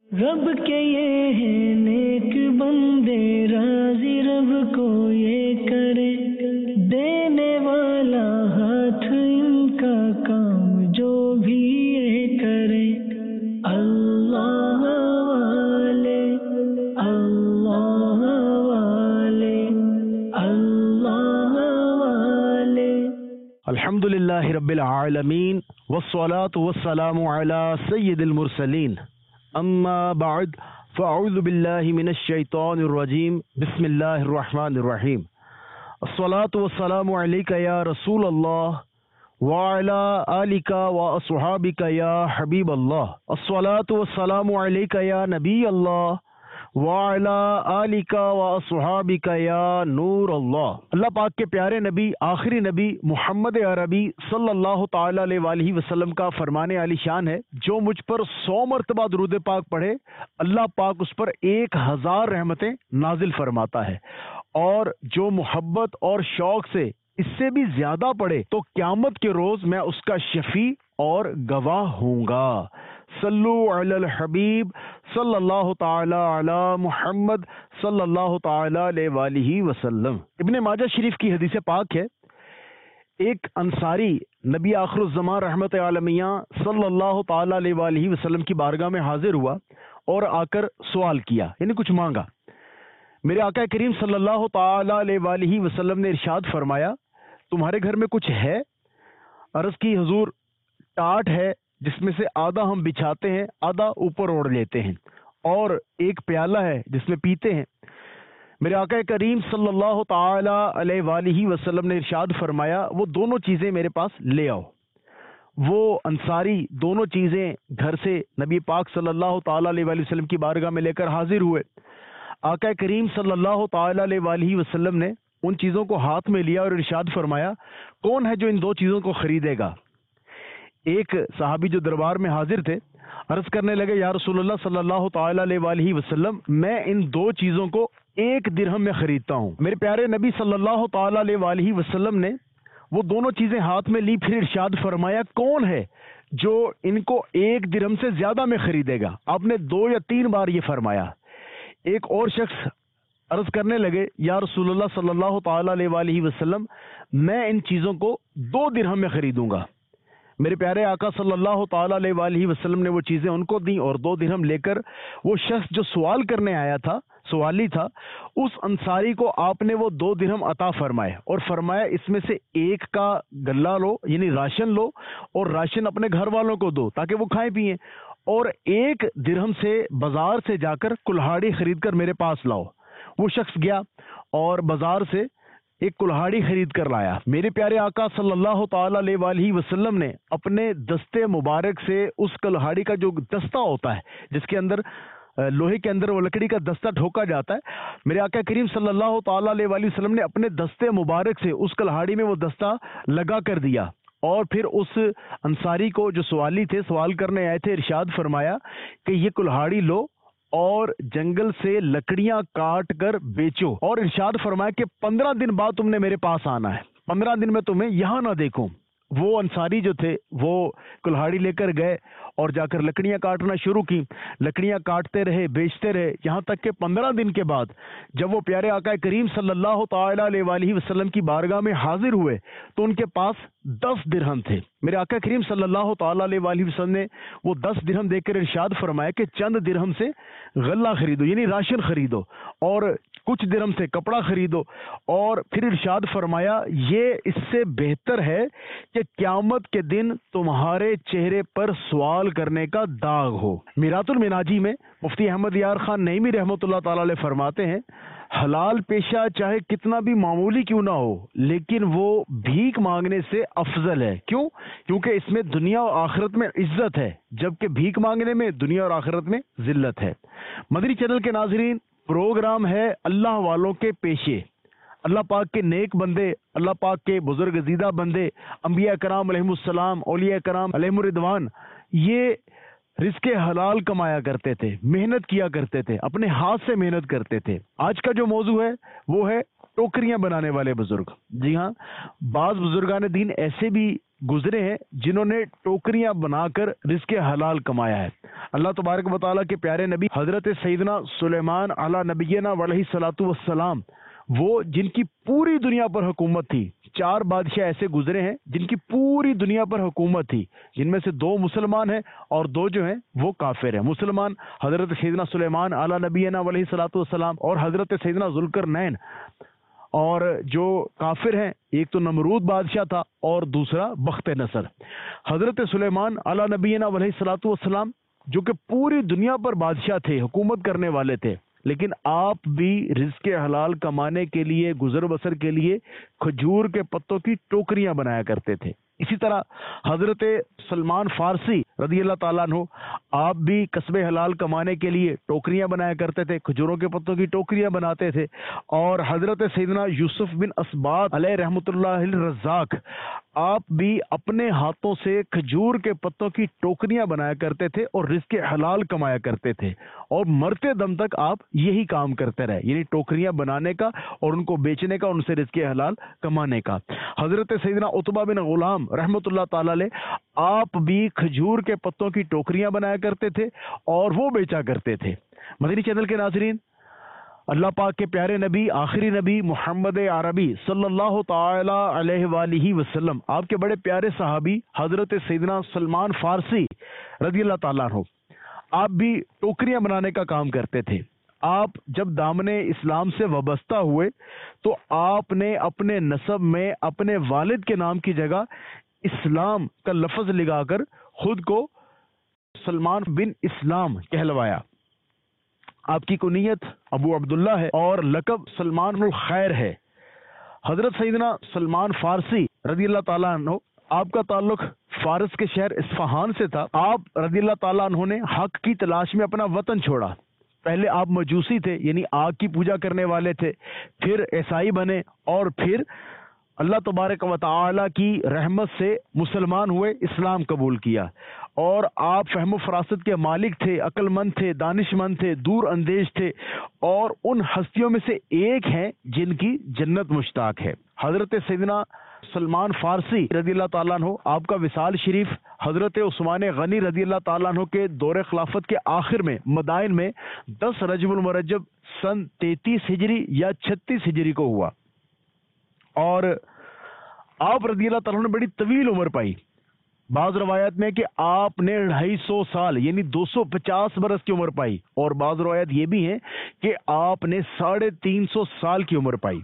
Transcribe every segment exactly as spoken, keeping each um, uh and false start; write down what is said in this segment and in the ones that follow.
رب کے یہ ہیں نیک بندے، راضی رب کو یہ کرے، دینے والا ہاتھ ان کا کام جو بھی یہ کرے۔ اللہ والے اللہ والے اللہ والے۔ الحمدللہ رب العالمین والصلاة والسلام علی سید المرسلین، اما بعد فاعوذ باللہ من الشیطان الرجیم، بسم اللہ الرحمن الرحیم۔ الصلاة والسلام علیک یا رسول اللہ وعلی آلک واصحابک یا حبیب اللہ۔ الصلاة والسلام علیک یا نبی اللہ وعلی آلک واصحابک یا نور اللہ۔ اللہ پاک کے پیارے نبی، آخری نبی محمد عربی صلی اللہ تعالی علیہ وآلہ وسلم کا فرمان عالی شان ہے، جو مجھ پر سو مرتبہ درود پاک پڑھے اللہ پاک اس پر ایک ہزار رحمتیں نازل فرماتا ہے، اور جو محبت اور شوق سے اس سے بھی زیادہ پڑھے تو قیامت کے روز میں اس کا شفیع اور گواہ ہوں گا۔ صلو علی الحبیب صلی اللہ تعالی علی محمد صلی اللہ تعالی علیہ وآلہ وسلم۔ ابن ماجہ شریف کی حدیث پاک ہے، ایک انصاری نبی آخر الزمان رحمت عالمیہ صلی اللہ تعالی علیہ وآلہ وسلم کی بارگاہ میں حاضر ہوا اور آ کر سوال کیا، یعنی کچھ مانگا۔ میرے آقا کریم صلی اللہ تعالی علیہ وآلہ وسلم نے ارشاد فرمایا، تمہارے گھر میں کچھ ہے؟ عرض کی حضور، ٹاٹ ہے جس میں سے آدھا ہم بچھاتے ہیں، آدھا اوپر اوڑھ لیتے ہیں، اور ایک پیالہ ہے جس میں پیتے ہیں۔ میرے آقا کریم صلی اللہ تعالی علیہ وآلہ وسلم نے ارشاد فرمایا، وہ دونوں چیزیں میرے پاس لے آؤ۔ وہ انصاری دونوں چیزیں گھر سے نبی پاک صلی اللہ تعالی علیہ وآلہ وسلم کی بارگاہ میں لے کر حاضر ہوئے۔ آقا کریم صلی اللہ تعالی علیہ وآلہ وسلم نے ان چیزوں کو ہاتھ میں لیا اور ارشاد فرمایا، کون ہے جو ان دو چیزوں کو خریدے گا؟ ایک صحابی جو دربار میں حاضر تھے عرض کرنے لگے، یا رسول اللہ صلی اللہ تعالی علیہ وآلہ وسلم، میں ان دو چیزوں کو ایک درہم میں خریدتا ہوں۔ میرے پیارے نبی صلی اللہ تعالی علیہ وآلہ وسلم نے وہ دونوں چیزیں ہاتھ میں لی، پھر ارشاد فرمایا، کون ہے جو ان کو ایک درہم سے زیادہ میں خریدے گا؟ آپ نے دو یا تین بار یہ فرمایا۔ ایک اور شخص عرض کرنے لگے، یا رسول اللہ صلی اللہ تعالی علیہ وآلہ وسلم، میں ان چیزوں کو دو درہم میں خریدوں گا۔ میرے پیارے آقا صلی اللہ تعالی علیہ وآلہ وسلم نے وہ چیزیں ان کو دیں، اور دو درہم لے کر وہ شخص جو سوال کرنے آیا تھا، سوالی تھا، اس انصاری کو آپ نے وہ دو درہم عطا فرمائے، اور فرمایا اس میں سے ایک کا گلہ لو، یعنی راشن لو، اور راشن اپنے گھر والوں کو دو تاکہ وہ کھائیں پیئیں، اور ایک درہم سے بازار سے جا کر کلہاڑی خرید کر میرے پاس لاؤ۔ وہ شخص گیا اور بازار سے ایک کلہاڑی خرید کر لایا۔ میرے پیارے آقا صلی اللہ تعالی علیہ وآلہ وسلم نے اپنے دستے مبارک سے اس کلہاڑی کا جو دستہ ہوتا ہے، جس کے اندر لوہے کے اندر وہ لکڑی کا دستہ ٹھوکا جاتا ہے، میرے آقا کریم صلی اللہ تعالی علیہ وآلہ وسلم نے اپنے دستے مبارک سے اس کلہاڑی میں وہ دستہ لگا کر دیا، اور پھر اس انصاری کو جو سوالی تھے، سوال کرنے آئے تھے، ارشاد فرمایا کہ یہ کلہاڑی لو اور جنگل سے لکڑیاں کاٹ کر بیچو، اور ارشاد فرمایا کہ پندرہ دن بعد تم نے میرے پاس آنا ہے، پندرہ دن میں تمہیں یہاں نہ دیکھوں۔ وہ انصاری جو تھے وہ کلہاڑی لے کر گئے اور جا کر لکڑیاں کاٹنا شروع کی، لکڑیاں کاٹتے رہے، بیچتے رہے، یہاں تک کہ پندرہ دن کے بعد جب وہ پیارے آقا کریم صلی اللہ تعالی علیہ وآلہ وسلم کی بارگاہ میں حاضر ہوئے تو ان کے پاس دس درہم تھے۔ میرے آقا کریم صلی اللہ تعالی علیہ وآلہ وسلم نے وہ دس درہم دے کر ارشاد فرمایا کہ چند درہم سے غلہ خریدو، یعنی راشن خریدو، اور کچھ درہم سے کپڑا خریدو، اور پھر ارشاد فرمایا، یہ اس سے بہتر ہے کہ قیامت کے دن تمہارے چہرے پر سوال کرنے کا داغ ہو۔ میرات المناجی میں مفتی احمد یار خان نعیمی رحمۃ اللہ تعالی علیہ فرماتے ہیں، حلال پیشہ چاہے کتنا بھی معمولی کیوں نہ ہو، لیکن وہ بھیک مانگنے سے افضل ہے۔ کیوں؟ کیونکہ اس میں دنیا اور آخرت میں عزت ہے، جبکہ بھیک مانگنے میں دنیا اور آخرت میں ذلت ہے۔ مدنی چینل کے ناظرین، پروگرام ہے اللہ والوں کے پیشے۔ اللہ پاک کے نیک بندے، اللہ پاک کے بزرگ زیدہ بندے، انبیاء کرام علیہم السلام، اولیاء کرام علیہم الرضوان، یہ رزق حلال کمایا کرتے تھے، محنت کیا کرتے تھے، اپنے ہاتھ سے محنت کرتے تھے۔ آج کا جو موضوع ہے وہ ہے ٹوکریاں بنانے والے بزرگ۔ جی ہاں، بعض بزرگان دین ایسے بھی गुजरे हैं जिन्होंने टोकरियां बनाकर रिज़्क़ हलाल कमाया है। अल्लाह तबारक व तआला के प्यारे नबी हजरत सैयदना सुलेमान अला नबीना वलैहि सलातु वस्सलाम, वो जिनकी पूरी दुनिया पर हुकूमत थी, चार बादशाह ऐसे गुजरे हैं जिनकी पूरी दुनिया पर हुकूमत थी, जिनमें से दो मुसलमान हैं और दो जो हैं वो काफिर हैं। मुसलमान हजरत सैयदना सुलेमान अला नबीना वलैहि सलातु वस्सलाम और हजरत सैयदना जुल्करनैन, और जो काफिर हैं एक तो नमरूद बादशाह था और दूसरा बख्त नसर। हजरत सुलेमान अला नबीना वलैहि सलातु वस्सलाम जो कि पूरी दुनिया पर बादशाह थे, हुकूमत करने वाले थे, लेकिन आप भी रिज़्क़ हलाल कमाने के लिए, गुजर बसर के लिए खजूर के पत्तों की टोकरियां बनाया करते थे। इसी तरह हजरत सलमान फारसी रज़ी अल्लाह ताला अन्हु, आप भी कसबे हलाल कमाने के लिए टोकरियां बनाया करते थे, खजूरों के पत्तों की टोकरियां बनाते थे। और हजरत सैयदना यूसुफ बिन असबात अलैहि रहमतुल्लाहिल रज़्ज़ाक, आप भी अपने हाथों से खजूर के पत्तों की टोकरियां बनाया करते थे और रिज़्क़ हलाल कमाया करते थे, और मरते दम तक आप यही काम करते रहे, यानी टोकरियां बनाने का और उनको बेचने का, उनसे रिज़्क़ हलाल कमाने का। हजरत सैयदना उतबा बिन गुलाम रहमतुल्लाह ताला अलैह, आप भी खजूर के पत्तों की टोकरियां बनाया करते थे और वो बेचा करते थे। मदनी चैनल के नाज़रीन, अल्लाह पाक के प्यारे नबी, आखिरी नबी मोहम्मद अरबी सल्लल्लाहु ताला अलैहि वसल्लम, आपके बड़े प्यारे सहाबी हजरत सैयदना सलमान फारसी रज़ी अल्लाह ताला अन्हु, आप भी टोकरियां बनाने का काम करते थे। आप जब दामने इस्लाम से वाबस्ता हुए तो आपने अपने नसब में अपने वालिद के नाम की जगह इस्लाम का लफ्ज लगाकर खुद को सलमान बिन इस्लाम कहलवाया। आपकी कुनियत अबू अब्दुल्ला है और लकब सलमानुल खैर है। हजरत सैयदना सलमान फारसी रज़ी अल्लाह ताला अन्हु, आपका ताल्लुक फारस के शहर इस्फहान से था। आप रज़ी अल्लाह ताला अन्हु ने हक की तलाश में अपना वतन छोड़ा। पहले आप मजूसी थे, यानी आग की पूजा करने वाले थे, फिर ईसाई बने और फिर अल्लाह तबारक व तआला की रहमत से मुसलमान हुए, इस्लाम कबूल किया। और आप फहम फरासत के मालिक थे, अक्लमंद थे, दानिशमंद थे, दूर अंदेश थे, और उन हस्तियों में से एक हैं जिनकी जन्नत मुश्ताक है। हजरत सैयदना सलमान फारसी रज़ी अल्लाह ताला अन्हु, आपका विसाल शरीफ हजरत उस्मान गनी रज़ी अल्लाह ताला अन्हु के दौरे खिलाफत के आखिर में मदाइन में दस रजबुल मुरज्जब सन तैतीस हिजरी या छत्तीस हिजरी को हुआ, और आप रज़ी अल्लाह ताला अन्हु ने बड़ी तवील उम्र पाई। बाज रवायत में कि आपने ढाई सौ साल यानी दो सौ पचास बरस की उम्र पाई, और बाज रवायत ये भी है कि आपने साढ़े तीन सौ साल की उम्र पाई।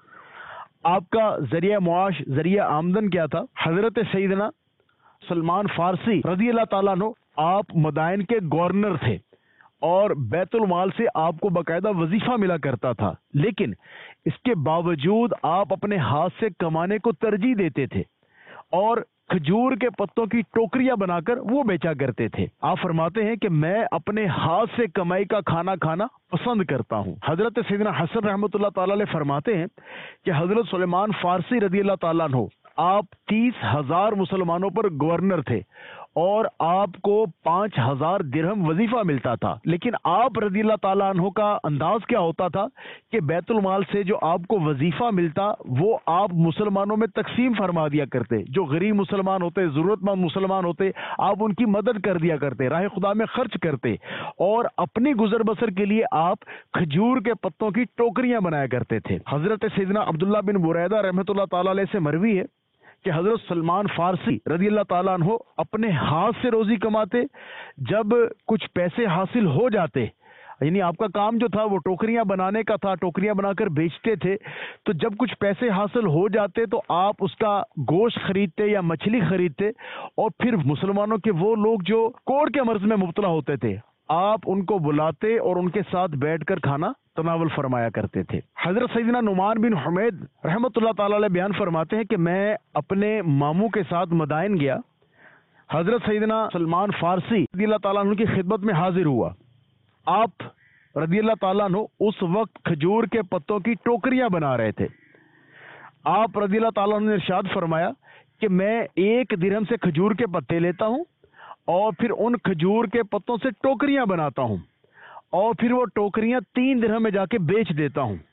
आपका जरिया मुआश, जरिया आमदन क्या था? हजरत सैयदना सलमान फारसी रज़ी अल्लाह ताला अन्हु, आप मदाइन के गवर्नर थे और बैतुल माल से आपको बाकायदा वजीफा मिला करता था, लेकिन इसके बावजूद आप अपने हाथ से कमाने को तरजीह देते थे और खजूर के पत्तों की टोकरियां बनाकर वो बेचा करते थे। आप फरमाते हैं कि मैं अपने हाथ से कमाई का खाना खाना पसंद करता हूं। हजरत सैयदना हसन रहमतुल्लाह ताला अलैह फरमाते हैं कि हजरत सुलेमान फारसी रज़ी अल्लाह ताला अन्हु, आप तीस हजार मुसलमानों पर गवर्नर थे और आपको पांच हजार दिरहम वजीफा मिलता था, लेकिन आप रज़ी अल्लाह ताला अन्हु का अंदाज क्या होता था कि बैतुल माल से जो आपको वजीफा मिलता वो आप मुसलमानों में तकसीम फरमा दिया करते। जो गरीब मुसलमान होते, जरूरतमंद मुसलमान होते, आप उनकी मदद कर दिया करते, राह खुदा में खर्च करते, और अपनी गुजर बसर के लिए आप खजूर के पत्तों की टोकरियां बनाया करते थे। हजरत सैयदना अब्दुल्ला बिन बुरैदा रहमतुल्लाह ताला अलैह से मरवी है कि हजरत सलमान फारसी रज़ी अल्लाह ताला अन्हु अपने हाथ से रोजी कमाते। जब कुछ पैसे हासिल हो जाते, यानी आपका काम जो था वो टोकरियां बनाने का था, टोकरियां बनाकर बेचते थे, तो जब कुछ पैसे हासिल हो जाते तो आप उसका गोश्त खरीदते या मछली खरीदते, और फिर मुसलमानों के वो लोग जो कोढ़ के मर्ज में मुब्तला होते थे, आप उनको बुलाते और उनके साथ बैठकर खाना तनावल फरमाया करते थे। हजरत सैयदना नुमान बिन हुमैद रहमतुल्लाह ताला अलैह बयान फरमाते हैं कि मैं अपने मामू के साथ मदाइन गया। हजरत सैयदना सलमान फारसी रज़ी अल्लाह ताला अन्हु की खिदमत में हाजिर हुआ। आप रज़ी अल्लाह ताला अन्हु उस वक्त खजूर के पत्तों की टोकरियां बना रहे थे। आप रज़ी अल्लाह ताला अन्हु ने इरशाद फरमाया कि मैं एक दिरहम से खजूर के पत्ते लेता हूं और फिर उन खजूर के पत्तों से टोकरियां बनाता हूं, और फिर वो टोकरियां तीन दिरहम में जाके बेच देता हूं।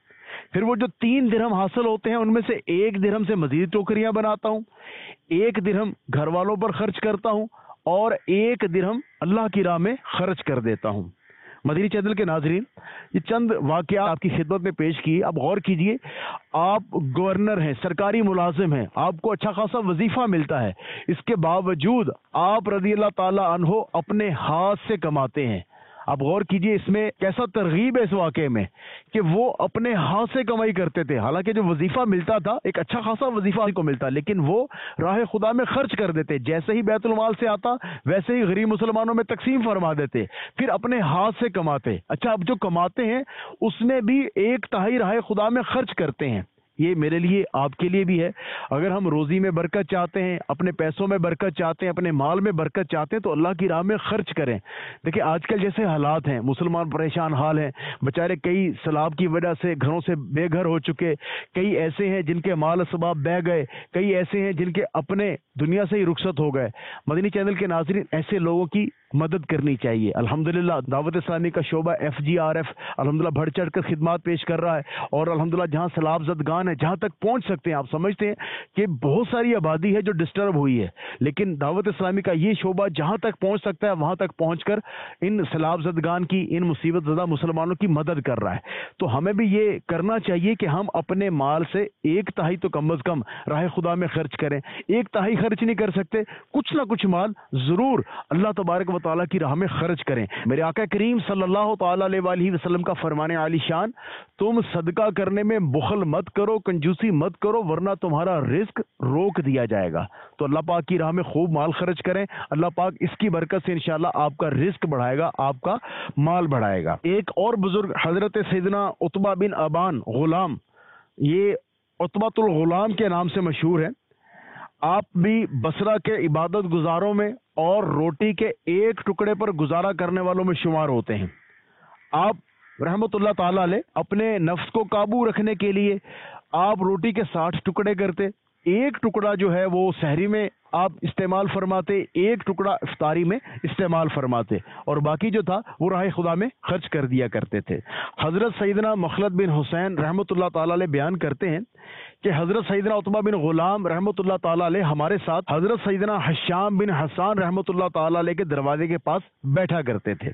پھر وہ جو تین درہم حاصل ہوتے ہیں ان میں سے ایک درہم سے مزید ٹوکریاں بناتا ہوں، ایک درہم گھر والوں پر خرچ کرتا ہوں اور ایک درہم اللہ کی راہ میں خرچ کر دیتا ہوں۔ مدنی چینل کے ناظرین، یہ چند واقعات آپ کی خدمت میں پیش کی۔ اب غور کیجئے، آپ گورنر ہیں، سرکاری ملازم ہیں، آپ کو اچھا خاصا وظیفہ ملتا ہے، اس کے باوجود آپ رضی اللہ تعالی عنہ اپنے ہاتھ سے کماتے ہیں۔ آپ غور کیجئے اس میں کیسا ترغیب ہے اس واقعے میں کہ وہ اپنے ہاتھ سے کمائی کرتے تھے، حالانکہ جو وظیفہ ملتا تھا ایک اچھا خاصا وظیفہ کو ملتا، لیکن وہ راہ خدا میں خرچ کر دیتے، جیسے ہی بیت المال سے آتا ویسے ہی غریب مسلمانوں میں تقسیم فرما دیتے، پھر اپنے ہاتھ سے کماتے۔ اچھا، اب جو کماتے ہیں اس میں بھی ایک تہائی راہ خدا میں خرچ کرتے ہیں۔ یہ میرے لیے آپ کے لیے بھی ہے، اگر ہم روزی میں برکت چاہتے ہیں، اپنے پیسوں میں برکت چاہتے ہیں، اپنے مال میں برکت چاہتے ہیں تو اللہ کی راہ میں خرچ کریں۔ دیکھیں آج کل جیسے حالات ہیں، مسلمان پریشان حال ہیں، بیچارے کئی سیلاب کی وجہ سے گھروں سے بے گھر ہو چکے، کئی ایسے ہیں جن کے مال اسباب بہہ گئے، کئی ایسے ہیں جن کے اپنے دنیا سے ہی رخصت ہو گئے۔ مدنی چینل کے ناظرین، ایسے لوگوں کی مدد کرنی چاہیے۔ الحمدللہ دعوت اسلامی کا شعبہ ایف جی آر ایف الحمدللہ بڑھ چڑھ کر خدمات پیش کر رہا ہے، اور الحمدللہ جہاں سیلاب زدگان ہے، جہاں تک پہنچ سکتے ہیں، آپ سمجھتے ہیں کہ بہت ساری آبادی ہے جو ڈسٹرب ہوئی ہے، لیکن دعوت اسلامی کا یہ شعبہ جہاں تک پہنچ سکتا ہے وہاں تک پہنچ کر ان سیلاب زدگان کی، ان مصیبت زدہ مسلمانوں کی مدد کر رہا ہے۔ تو ہمیں بھی یہ کرنا چاہیے کہ ہم اپنے مال سے ایک تہائی تو کم از کم راہ خدا میں خرچ کریں۔ ایک تہائی خرچ نہیں کر سکتے، کچھ نہ کچھ مال ضرور اللہ تبارک و تعالیٰ کی راہ میں خرچ کریں۔ میرے آقا کریم صلی اللہ تعالی علیہ وآلہ وسلم کا فرمان عالی شان، تم صدقہ کرنے میں بخل مت کرو، کنجوسی مت کرو، ورنہ تمہارا رزق روک دیا جائے گا۔ تو اللہ پاک کی راہ میں خوب مال خرچ کریں، اللہ پاک اس کی برکت سے انشاءاللہ آپ کا رزق بڑھائے گا، آپ کا مال بڑھائے گا۔ ایک اور بزرگ حضرت سیدنا عتبہ بن ابان غلام، یہ عتبۃ الغلام کے نام سے مشہور ہے، آپ بھی بصرہ کے عبادت گزاروں میں اور روٹی کے ایک ٹکڑے پر گزارا کرنے والوں میں شمار ہوتے ہیں۔ آپ رحمت اللہ تعالی علیہ اپنے نفس کو قابو رکھنے کے لیے آپ روٹی کے ساٹھ ٹکڑے کرتے، ایک ٹکڑا جو ہے وہ سحری میں آپ استعمال فرماتے، ایک ٹکڑا افطاری میں استعمال فرماتے، اور باقی جو تھا وہ راہ خدا میں خرچ کر دیا کرتے تھے۔ حضرت سیدنا مخلد بن حسین رحمت اللہ تعالی علیہ بیان کرتے ہیں کہ حضرت سیدنا عتبہ بن غلام رحمت اللہ تعالی علیہ ہمارے ساتھ حضرت سیدنا حشام بن حسان رحمت اللہ تعالی علیہ کے دروازے کے پاس بیٹھا کرتے تھے۔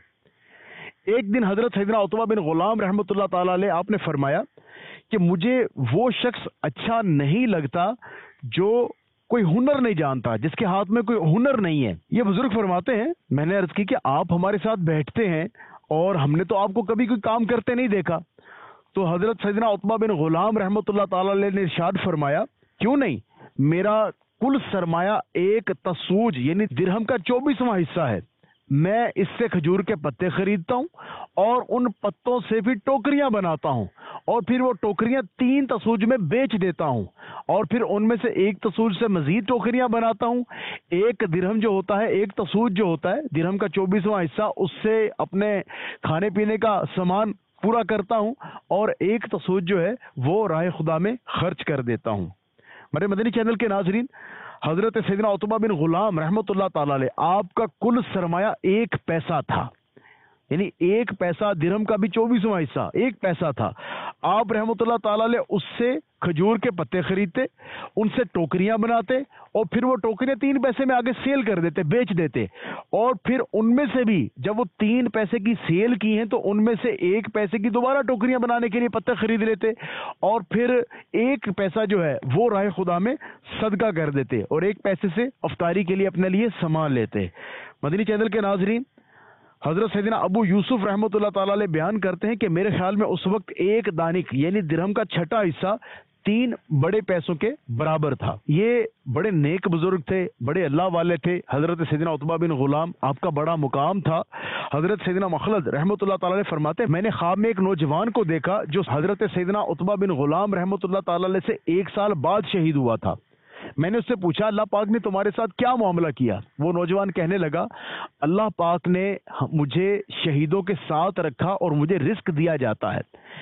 ایک دن حضرت سیدنا عتبہ بن غلام رحمت اللہ تعالی علیہ آپ نے فرمایا کہ مجھے وہ شخص اچھا نہیں لگتا جو کوئی ہنر نہیں جانتا، جس کے ہاتھ میں کوئی ہنر نہیں ہے۔ یہ بزرگ فرماتے ہیں، میں نے عرض کی کہ آپ ہمارے ساتھ بیٹھتے ہیں اور ہم نے تو آپ کو کبھی کوئی کام کرتے نہیں دیکھا۔ تو حضرت سیدنا عتبہ بن غلام رحمت اللہ تعالی علیہ نے ارشاد فرمایا، کیوں نہیں، میرا کل سرمایہ ایک تسوج یعنی درہم کا چوبیسواں حصہ ہے، میں اس سے کھجور کے پتے خریدتا ہوں اور ان پتوں سے پھر ٹوکریاں بناتا ہوں، اور پھر وہ ٹوکریاں تین تسوج میں بیچ دیتا ہوں، اور پھر ان میں سے ایک تسوج سے مزید ٹوکریاں بناتا ہوں۔ ایک درہم جو ہوتا ہے، ایک تسوج جو ہوتا ہے درہم کا چوبیسواں حصہ، اس سے اپنے کھانے پینے کا سامان پورا کرتا ہوں، اور ایک تسوج جو ہے وہ راہ خدا میں خرچ کر دیتا ہوں۔ میرے مدنی چینل کے ناظرین، حضرت سیدنا عتبہ بن غلام رحمت اللہ تعالی علیہ آپ کا کل سرمایہ ایک پیسہ تھا، یعنی ایک پیسہ درہم کا بھی چوبیسواں حصہ ایک پیسہ تھا۔ آپ رحمت اللہ تعالی علیہ اس سے کھجور کے پتے خریدتے، ان سے ٹوکریاں بناتے، اور پھر وہ ٹوکریاں تین پیسے میں آگے سیل کر دیتے، بیچ دیتے، اور پھر ان میں سے بھی جب وہ تین پیسے کی سیل کی ہیں تو ان میں سے ایک پیسے کی دوبارہ ٹوکریاں بنانے کے لیے پتے خرید لیتے، اور پھر ایک پیسہ جو ہے وہ راہ خدا میں صدقہ کر دیتے، اور ایک پیسے سے افطاری کے لیے اپنے لیے سامان لیتے۔ مدنی چینل کے ناظرین، حضرت سیدنا ابو یوسف رحمۃ اللہ تعالی علیہ بیان کرتے ہیں کہ میرے خیال میں اس وقت ایک دانک یعنی درہم کا چھٹا حصہ تین بڑے پیسوں کے برابر تھا۔ یہ بڑے نیک بزرگ تھے، بڑے اللہ والے تھے۔ حضرت سیدنا عتبہ بن غلام آپ کا بڑا مقام تھا۔ حضرت سیدنا مخلد رحمۃ اللہ تعالی علیہ فرماتے ہیں، میں نے خواب میں ایک نوجوان کو دیکھا جو حضرت سیدنا عتبہ بن غلام رحمۃ اللہ تعالی علیہ سے ایک سال بعد شہید ہوا تھا۔ میں نے اس سے پوچھا، اللہ پاک نے تمہارے ساتھ کیا معاملہ کیا؟ وہ نوجوان کہنے لگا، اللہ پاک نے مجھے شہیدوں کے ساتھ رکھا اور مجھے رزق دیا جاتا ہے۔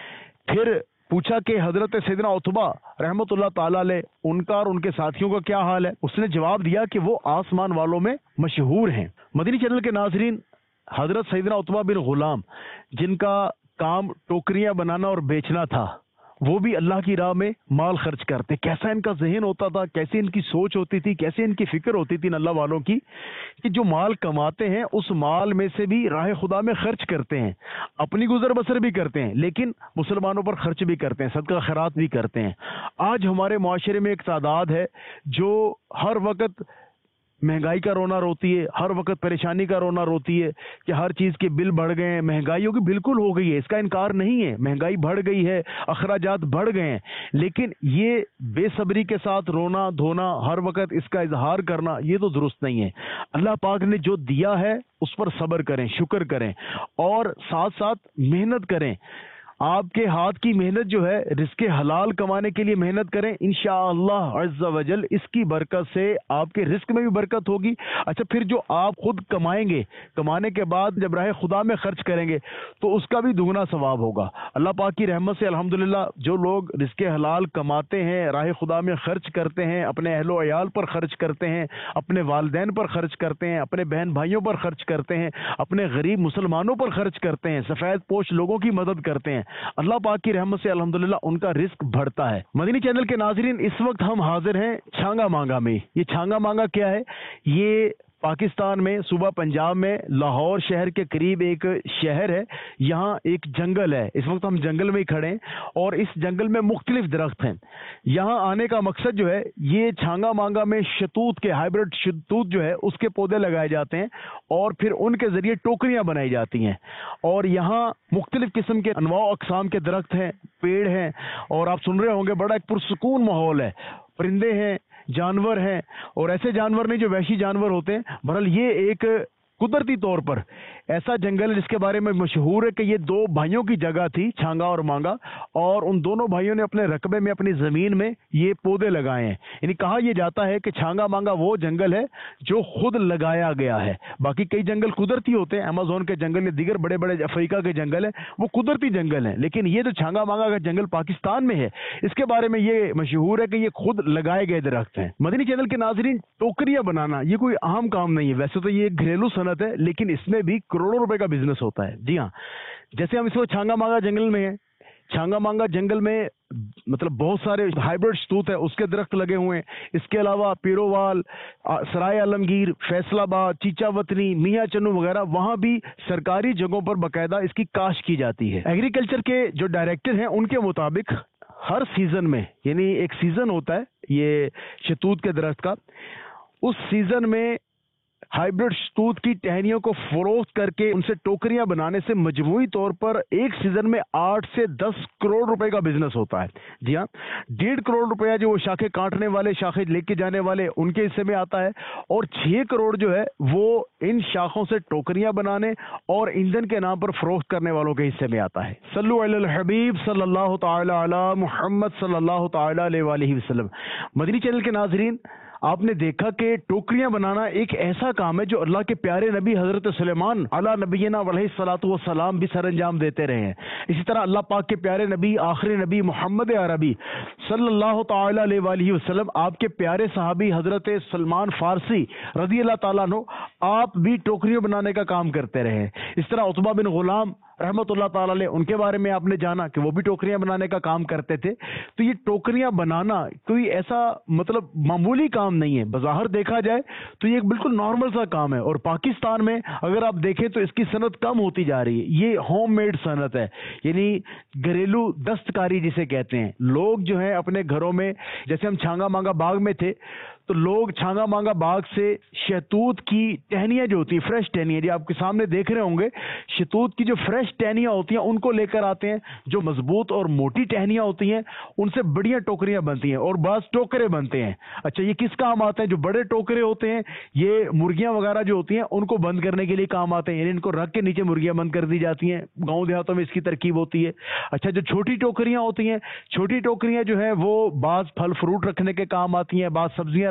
پھر پوچھا کہ حضرت سیدنا عتبہ رحمۃ اللہ تعالی علیہ ان کا اور ان کے ساتھیوں کا کیا حال ہے؟ اس نے جواب دیا کہ وہ آسمان والوں میں مشہور ہیں۔ مدنی چینل کے ناظرین، حضرت سیدنا عتبہ بن غلام جن کا کام ٹوکریاں بنانا اور بیچنا تھا، وہ بھی اللہ کی راہ میں مال خرچ کرتے. کیسا ان کا ذہن ہوتا تھا, کیسے ان کی سوچ ہوتی تھی, کیسے ان کی فکر ہوتی تھی اللہ والوں کی, کہ جو مال کماتے ہیں اس مال میں سے بھی راہ خدا میں خرچ کرتے ہیں, اپنی گزر بسر بھی کرتے ہیں, لیکن مسلمانوں پر خرچ بھی کرتے ہیں, صدقہ خیرات بھی کرتے ہیں. آج ہمارے معاشرے میں ایک تعداد ہے جو ہر وقت مہنگائی کا رونا روتی ہے, ہر وقت پریشانی کا رونا روتی ہے کہ ہر چیز کے بل بڑھ گئے ہیں, مہنگائی ہوگی بالکل ہو گئی ہے, اس کا انکار نہیں ہے, مہنگائی بڑھ گئی ہے, اخراجات بڑھ گئے ہیں, لیکن یہ بے صبری کے ساتھ رونا دھونا, ہر وقت اس کا اظہار کرنا, یہ تو درست نہیں ہے. اللہ پاک نے جو دیا ہے اس پر صبر کریں, شکر کریں, اور ساتھ ساتھ محنت کریں. آپ کے ہاتھ کی محنت جو ہے رزق حلال کمانے کے لیے محنت کریں, انشاءاللہ عز و جل اس کی برکت سے آپ کے رزق میں بھی برکت ہوگی. اچھا, پھر جو آپ خود کمائیں گے, کمانے کے بعد جب راہ خدا میں خرچ کریں گے تو اس کا بھی دگنا ثواب ہوگا. اللہ پاک کی رحمت سے الحمدللہ جو لوگ رزق حلال کماتے ہیں, راہ خدا میں خرچ کرتے ہیں, اپنے اہل و عیال پر خرچ کرتے ہیں, اپنے والدین پر خرچ کرتے ہیں, اپنے بہن بھائیوں پر خرچ کرتے ہیں, اپنے غریب مسلمانوں پر خرچ کرتے ہیں, سفید پوش لوگوں کی مدد کرتے ہیں, اللہ پاک کی رحمت سے الحمدللہ ان کا رزق بڑھتا ہے. مدنی چینل کے ناظرین, اس وقت ہم حاضر ہیں چھانگا مانگا میں. یہ چھانگا مانگا کیا ہے؟ یہ پاکستان میں صوبہ پنجاب میں لاہور شہر کے قریب ایک شہر ہے. یہاں ایک جنگل ہے, اس وقت ہم جنگل میں ہی کھڑے ہیں, اور اس جنگل میں مختلف درخت ہیں. یہاں آنے کا مقصد جو ہے, یہ چھانگا مانگا میں شتوت کے ہائیبرڈ شتوت جو ہے اس کے پودے لگائے جاتے ہیں, اور پھر ان کے ذریعے ٹوکریاں بنائی جاتی ہیں. اور یہاں مختلف قسم کے انواع و اقسام کے درخت ہیں, پیڑ ہیں, اور آپ سن رہے ہوں گے بڑا ایک پرسکون ماحول ہے. پرندے ہیں, جانور ہیں, اور ایسے جانور نہیں جو وحشی جانور ہوتے ہیں. بہرحال یہ ایک قدرتی طور پر ایسا جنگل ہے جس کے بارے میں مشہور ہے کہ یہ دو بھائیوں کی جگہ تھی, چھانگا اور مانگا, اور ان دونوں بھائیوں نے اپنے رقبے میں, اپنی زمین میں یہ پودے لگائے ہیں. یعنی کہا یہ جاتا ہے کہ چھانگا مانگا وہ جنگل ہے جو خود لگایا گیا ہے. باقی کئی جنگل قدرتی ہوتے ہیں, امازون کے جنگل یا دیگر بڑے بڑے افریقہ کے جنگل ہیں, وہ قدرتی جنگل ہیں. لیکن یہ جو چھانگا مانگا کا جنگل پاکستان میں ہے, اس کے بارے میں یہ مشہور ہے کہ یہ خود لگائے گئے درخت ہیں. مدنی چینل کے ناظرین, ٹوکریاں بنانا یہ کوئی عام کام نہیں ہے. ویسے تو یہ ایک گھریلو صنعت ہے, لیکن اس میں بھی کروڑوں روپے کا بزنس ہوتا ہے. جی ہاں, جیسے ہم اس وقت چھانگا مانگا جنگل میں ہیں, چھانگا مانگا جنگل میں مطلب بہت سارے ہائیبرڈ شتوت ہیں, اس کے درخت لگے ہوئے ہیں. اس کے علاوہ پیرووال, سرائے عالمگیر, فیصل آباد, چیچا وطنی, میاں چنو وغیرہ, وہاں بھی سرکاری جگہوں پر باقاعدہ اس کی کاشت کی جاتی ہے. ایگریکلچر کے جو ڈائریکٹر ہیں ان کے مطابق ہر سیزن میں, یعنی ایک سیزن ہوتا ہے یہ شتوت کے درخت کا, اس سیزن میں ہائیبرڈ شتوت کی ٹہنیوں کو فروخت کر کے ان سے ٹوکریاں بنانے سے مجموعی طور پر ایک سیزن میں آٹھ سے دس کروڑ روپے کا بزنس ہوتا ہے. جی ہاں, ڈیڑھ کروڑ روپیہ جو وہ شاخیں کاٹنے والے, شاخیں لے کے جانے والے, ان کے حصے میں آتا ہے, اور چھ کروڑ جو ہے وہ ان شاخوں سے ٹوکریاں بنانے اور ایندھن کے نام پر فروخت کرنے والوں کے حصے میں آتا ہے. صلو علی الحبیب صلی اللہ تعالی علی محمد صلی اللہ تعالی علیہ وآلہ وسلم. مدنی چینل کے ناظرین, آپ نے دیکھا کہ ٹوکریاں بنانا ایک ایسا کام ہے جو اللہ کے پیارے نبی حضرت سلیمان علی نبینا علیہ الصلوۃ والسلام بھی سر انجام دیتے رہے ہیں. اسی طرح اللہ پاک کے پیارے نبی, آخری نبی محمد عربی صلی اللہ تعالی علیہ وآلہ وسلم, آپ کے پیارے صحابی حضرت سلمان فارسی رضی اللہ تعالیٰ عنہ, آپ بھی ٹوکریاں بنانے کا کام کرتے رہے. اس طرح عتبہ بن غلام رحمت اللہ تعالیٰ علیہ, ان کے بارے میں آپ نے جانا کہ وہ بھی ٹوکریاں بنانے کا کام کرتے تھے. تو یہ ٹوکریاں بنانا کوئی ایسا مطلب معمولی کام نہیں ہے. بظاہر دیکھا جائے تو یہ ایک بالکل نارمل سا کام ہے, اور پاکستان میں اگر آپ دیکھیں تو اس کی صنعت کم ہوتی جا رہی ہے. یہ ہوم میڈ صنعت ہے, یعنی گھریلو دستکاری جسے کہتے ہیں. لوگ جو ہیں اپنے گھروں میں, جیسے ہم چھانگا مانگا باغ میں تھے تو لوگ چھانگا مانگا باغ سے شہتوت کی ٹہنیاں جو ہوتی ہیں, فریش ٹہنیاں, جو آپ کے سامنے دیکھ رہے ہوں گے, شہتوت کی جو فریش ٹہنیاں ہوتی ہیں ان کو لے کر آتے ہیں. جو مضبوط اور موٹی ٹہنیاں ہوتی ہیں ان سے بڑیاں ٹوکریاں بنتی ہیں, اور بعض ٹوکرے بنتے ہیں. اچھا, یہ کس کام آتے ہیں؟ جو بڑے ٹوکرے ہوتے ہیں یہ مرغیاں وغیرہ جو ہوتی ہیں ان کو بند کرنے کے لیے کام آتے ہیں, یعنی ان کو رکھ کے نیچے مرغیاں بند کر دی جاتی ہیں. گاؤں دیہاتوں میں اس کی ترکیب ہوتی ہے. اچھا, جو چھوٹی ٹوکریاں ہوتی ہیں, چھوٹی ٹوکریاں جو ہیں وہ بعض پھل فروٹ رکھنے کے کام آتی ہیں, بعض سبزیاں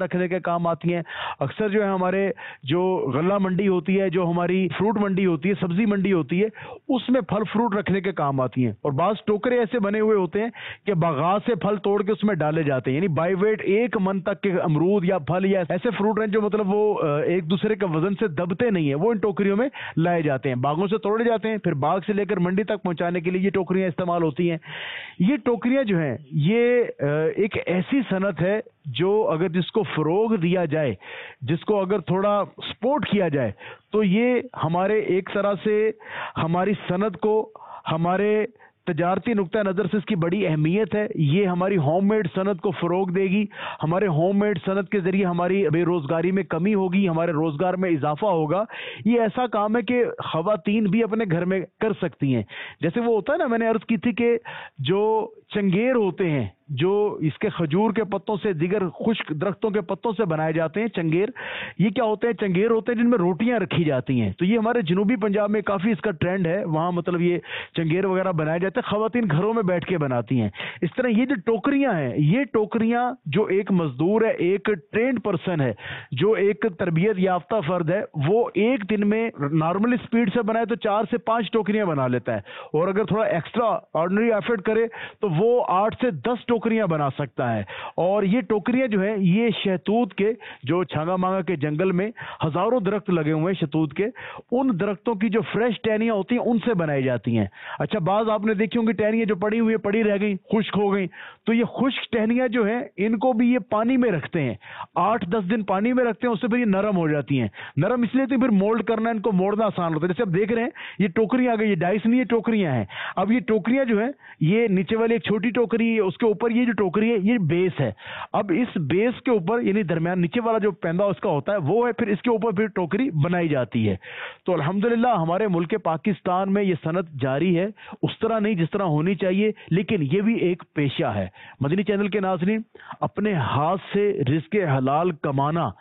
रखने के काम आती हैं। अक्सर जो है हमारे जो गल्ला मंडी होती है, जो हमारी फ्रूट मंडी होती है, सब्जी मंडी होती है, उसमें फल फ्रूट रखने के काम आती हैं। और बाज टोकरे ऐसे बने हुए होते हैं कि बागात से फल तोड़ के उसमें डाले जाते हैं, यानी बाई वेट एक मन तक के अमरूद या फल या ऐसे फ्रूट हैं जो मतलब वो एक दूसरे के वजन से दबते नहीं है, वो इन टोकरियों में लाए जाते हैं, बागों से तोड़े जाते हैं, फिर बाग से लेकर मंडी तक पहुंचाने के लिए ये टोकरियां इस्तेमाल होती हैं। ये टोकरियां जो हैं ये एक ऐसी सनत है जो अगर जिसको फरोग दिया जाए, जिसको अगर थोड़ा सपोर्ट किया जाए, तो ये हमारे एक तरह से हमारी सनत को, हमारे तजारती नुक्ता नज़र से इसकी बड़ी अहमियत है। ये हमारी होममेड सनत को फ़रोग देगी। हमारे होममेड सनत के ज़रिए हमारी बेरोज़गारी में कमी होगी, हमारे रोज़गार में इजाफा होगा। ये ऐसा काम है कि ख़वातीन भी अपने घर में कर सकती हैं। जैसे वो होता है ना, मैंने अर्ज़ की थी कि जो चंगेर होते हैं, जो इसके खजूर के पत्तों से, दिगर खुश्क दरख्तों के पत्तों से बनाए जाते हैं चंगेर, ये क्या होते हैं? चंगेर होते हैं जिनमें रोटियां रखी जाती हैं। तो ये हमारे जनूबी पंजाब में काफ़ी इसका ट्रेंड है, वहाँ मतलब ये चंगेर वगैरह बनाए जाते हैं, ख़वातीन घरों में बैठ के बनाती हैं। इस तरह ये जो टोकरियां हैं, ये टोकरियां जो एक मजदूर है, एक ट्रेंड पर्सन है, जो एक तरबियत याफ्ता फर्द है, वो एक दिन में नॉर्मल स्पीड से बनाए तो चार से पांच टोकरियां बना लेता है, और अगर थोड़ा एक्स्ट्रा ऑर्डिनरी एफर्ट करे तो वो आठ से दस टोकरियां बना सकता है। और ये टोकरियां जो है ये शहतूत के, जो छांगा मांगा के जंगल में हजारों दरख्त लगे हुए हैं शहतूत के, उन दरख्तों की जो फ्रेश टहनियां होती हैं उनसे बनाई जाती हैं। अच्छा, बाज आपने देखी होंगी टहनियां जो पड़ी हुई है, पड़ी रह गई, खुश्क हो गई, तो ये खुश्क टहनियां जो है इनको भी ये पानी में रखते हैं, आठ दस दिन पानी में रखते हैं, उससे फिर ये नरम हो जाती हैं। नरम इसलिए तो फिर मोल्ड करना, इनको मोड़ना आसान होता है। जैसे आप देख रहे हैं ये टोकरियां आ गई, ये डाइस नहीं, ये टोकरियां हैं। अब ये टोकरियां जो है, ये नीचे वाली एक छोटी टोकरी है, उसके ऊपर ये जो टोकरी है ये बेस है। अब इस बेस के ऊपर, यानी दरमियान नीचे वाला जो पैंदा उसका होता है वो है, फिर इसके ऊपर फिर टोकरी बनाई जाती है। तो अल्हम्दुलिल्लाह हमारे मुल्क पाकिस्तान में ये सनत जारी है, उस तरह नहीं जिस तरह होनी चाहिए, लेकिन ये भी एक पेशा है। मदनी चैनल के नाज़रीन, अपने हाथ से रिज़्क़ हलाल कमाना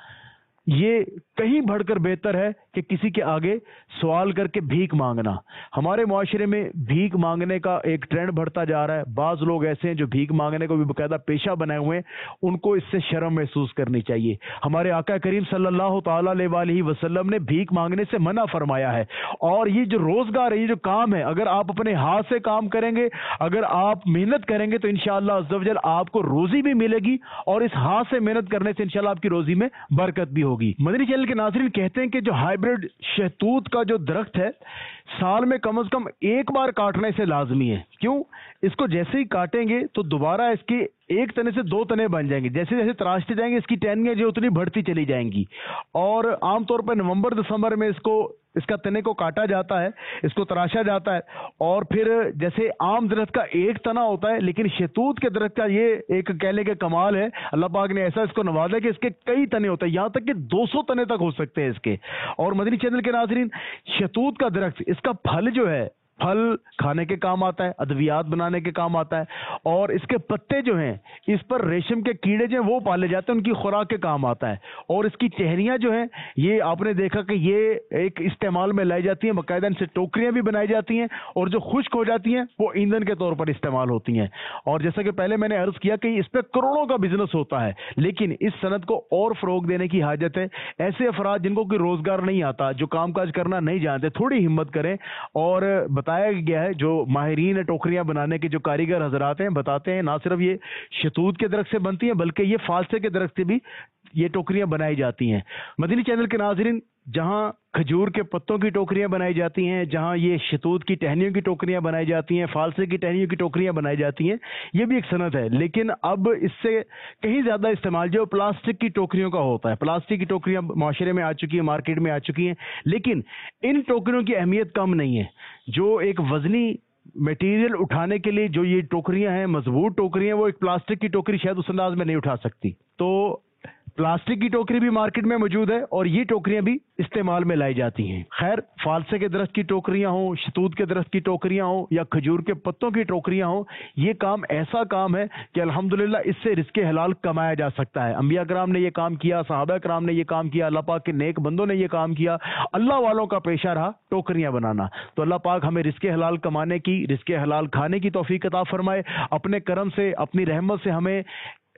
ये कहीं बढ़कर बेहतर है कि किसी के आगे सवाल करके भीख मांगना। हमारे मुआशरे में भीख मांगने का एक ट्रेंड बढ़ता जा रहा है। बाज़ लोग ऐसे हैं जो भीख मांगने को भी बाकायदा पेशा बनाए हुए हैं, उनको इससे शर्म महसूस करनी चाहिए। हमारे आका करीम सल्लल्लाहु ताला अलैहि वसल्लम ने भीख मांगने से मना फरमाया है। और ये जो रोजगार है, ये जो काम है, अगर आप अपने हाथ से काम करेंगे, अगर आप मेहनत करेंगे, तो इंशाअल्लाह अज़्ज़ व जल आपको रोजी भी मिलेगी, और इस हाथ से मेहनत करने से इंशाअल्लाह आपकी रोजी में बरकत भी होगी। मदनी चैनल के नाज़रीन कहते हैं कि जो हाइब्रिड शहतूत का जो दरख्त है, साल में कम से कम एक बार काटने से लाजमी है। क्यों? इसको जैसे ही काटेंगे तो दोबारा इसके एक तने से दो तने बन जाएंगे। जैसे जैसे तराशते जाएंगे इसकी टहनियां जो उतनी बढ़ती चली जाएंगी। और आमतौर पर नवंबर दिसंबर में इसको इसका तने को काटा जाता है, इसको तराशा जाता है। और फिर जैसे आम दरख्त का एक तना होता है, लेकिन शहतूत के दरख्त का ये एक कहने के कमाल है, अल्लाह पाक ने ऐसा इसको नवाजा कि इसके कई तने होते हैं, यहाँ तक कि दो सौ तने तक हो सकते हैं इसके। और मदनी चैनल के नाज़रीन, शहतूत का दरख्त, इसका फल जो है, फल खाने के काम आता है, अद्वियात बनाने के काम आता है। और इसके पत्ते जो हैं, इस पर रेशम के कीड़े जो हैं वो पाले जाते हैं, उनकी खुराक के काम आता है। और इसकी टहनियां जो हैं, ये आपने देखा कि ये एक इस्तेमाल में लाई जाती हैं, बाकायदा इनसे टोकरियां भी बनाई जाती हैं, और जो खुश्क हो जाती हैं वो ईंधन के तौर पर इस्तेमाल होती हैं। और जैसा कि पहले मैंने अर्ज किया कि इस पर करोड़ों का बिजनेस होता है, लेकिन इस सनत को और फरोग देने की हाजत है। ऐसे अफराद जिनको कोई रोजगार नहीं आता, जो काम काज करना नहीं जानते, थोड़ी हिम्मत करें। और बताया गया है, जो माहिरीन है टोकरियां बनाने के, जो कारीगर हजरात हैं, बताते हैं ना सिर्फ ये शहतूत के दरख्त से बनती हैं, बल्कि ये फालसे के दरख्त से भी ये टोकरियां बनाई जाती हैं। मदनी चैनल के नाज़रीन, जहां खजूर के पत्तों की टोकरियां बनाई जाती हैं, जहां ये शहतूत की टहनियों की टोकरियां बनाई जाती हैं, फालसे की टहनियों की टोकरियां बनाई जाती हैं, ये भी एक सनत है। लेकिन अब इससे कहीं ज्यादा इस्तेमाल जो प्लास्टिक की टोकरियों का होता है। प्लास्टिक की टोकरियां माशरे में आ चुकी है, मार्केट में आ चुकी हैं, लेकिन इन टोकरियों की अहमियत कम नहीं है। जो एक वजनी मटेरियल उठाने के लिए जो ये टोकरियां हैं, मजबूत टोकरियां, वो एक प्लास्टिक की टोकरी शायद उस अंदाज में नहीं उठा सकती। तो प्लास्टिक की टोकरी भी मार्केट में मौजूद है, और ये टोकरियां भी इस्तेमाल में लाई जाती हैं। खैर, फालसे के दरख्त की टोकरियां हो, शहतूत के दरख्त की टोकरियां हो, या खजूर के पत्तों की टोकरियां हो, ये काम ऐसा काम है कि अल्हम्दुलिल्लाह इससे रिज़्क़ हलाल कमाया जा सकता है। अंबिया कराम ने ये काम किया, सहाबा कराम ने ये काम किया, अल्लाह पाक के नेक बंदों ने ये काम किया। अल्लाह वालों का पेशा रहा टोकरियां बनाना। तो अल्लाह पाक हमें रिज़्क़ हलाल कमाने की, रिज़्क़ हलाल खाने की तौफीक अता फरमाए। अपने करम से, अपनी रहमत से हमें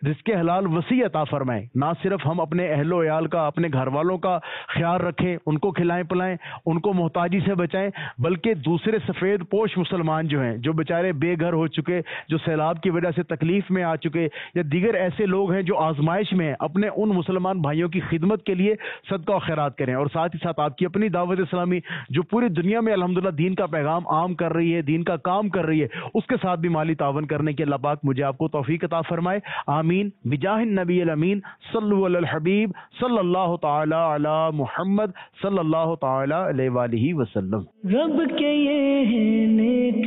رزق حلال وسیع عطا فرمائے. نہ صرف ہم اپنے اہل و عیال کا، اپنے گھر والوں کا خیال رکھیں، ان کو کھلائیں پلائیں، ان کو محتاجی سے بچائیں، بلکہ دوسرے سفید پوش مسلمان جو ہیں، جو بیچارے بے گھر ہو چکے، جو سیلاب کی وجہ سے تکلیف میں آ چکے، یا دیگر ایسے لوگ ہیں جو آزمائش میں ہیں، اپنے ان مسلمان بھائیوں کی خدمت کے لیے صدقہ و خیرات کریں. اور ساتھ ہی ساتھ آپ کی اپنی دعوت اسلامی جو پوری دنیا میں الحمدللہ دین کا پیغام عام کر رہی ہے، دین کا کام کر رہی ہے، اس کے ساتھ بھی مالی تعاون کرنے کی اللہ پاک مجھے آپ کو توفیق عطا فرمائے. آمین بجاہ النبی الامین صلو علی الحبیب صلی اللہ تعالی علی محمد صلی اللہ تعالی علیہ وآلہ وسلم. رب کے یہ ہے نیک